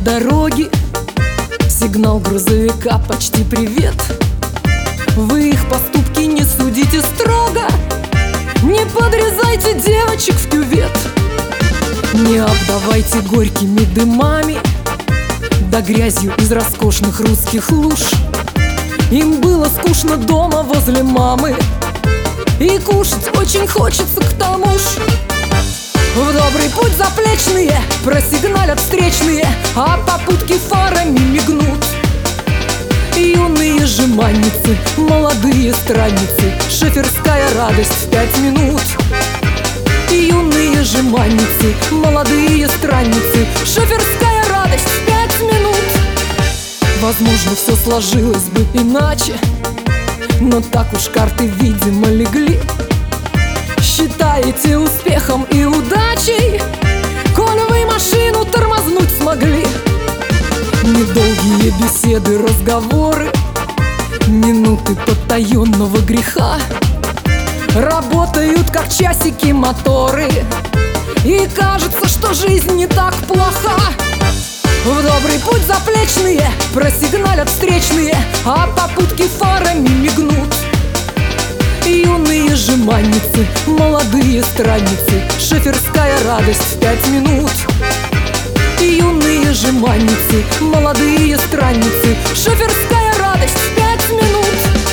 дороги, сигнал грузовика почти привет. Вы их поступки не судите строго, не подрезайте девочек в кювет. Не обдавайте горькими дымами, да грязью из роскошных русских луж. Им было скучно дома возле мамы, и кушать очень хочется к тому ж. В добрый путь заплечные просигналят встречные, а попутки фарами мигнут. Юные жеманницы, молодые странницы, шоферская радость в 5 минут. Юные жеманницы, молодые странницы, шоферская радость в 5 минут. Возможно, все сложилось бы иначе, но так уж карты, видимо, легли. Считаете успехом и удачей, коль вы машину тормознуть смогли. Недолгие беседы, разговоры, минуты потаенного греха работают как часики моторы, и кажется, что жизнь не так плоха. В добрый путь заплечные просигналят встречные, а попутки фарами мигнут. Юные жеманницы, молодые странницы, шоферская радость в 5 минут. Юные жеманницы, молодые странницы, шоферская радость в 5 минут.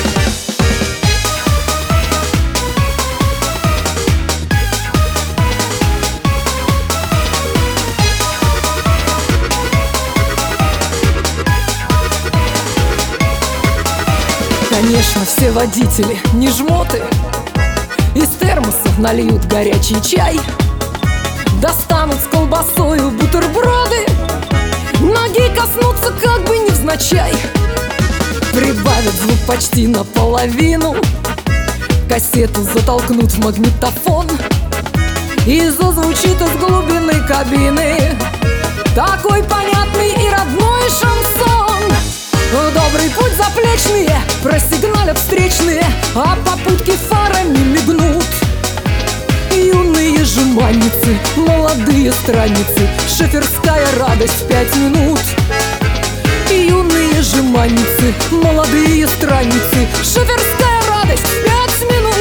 Конечно, все водители не жмоты, из термосов нальют горячий чай, достанут с колбасою бутерброды, ноги коснутся как бы невзначай. Прибавят звук почти наполовину, кассету затолкнут в магнитофон, и зазвучит из глубины кабины такой понятный и родной шансон. В добрый путь заплечные просигналят встречные, а попутки фарами мигнут. Юные жеманницы, молодые странницы, шоферская радость в 5 минут. Юные жеманницы, молодые странницы, шоферская радость в 5 минут.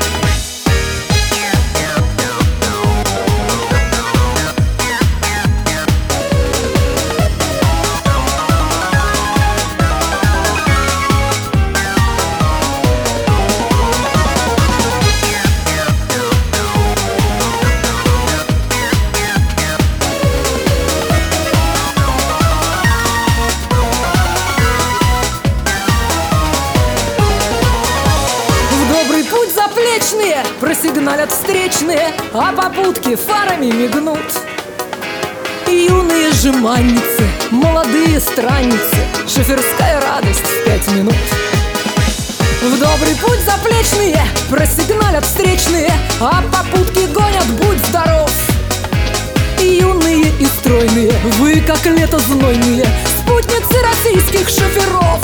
Заплечные просигналят встречные, а попутки фарами мигнут. Юные жеманницы, молодые странницы, шоферская радость в 5 минут. В добрый путь заплечные просигналят встречные, а попутки гонят, будь здоров. Юные и стройные, вы как лето знойные, спутницы российских шоферов.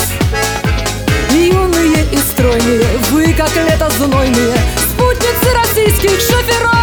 Юные и стройные, вы как лето знойные, спутницы российских шоферов.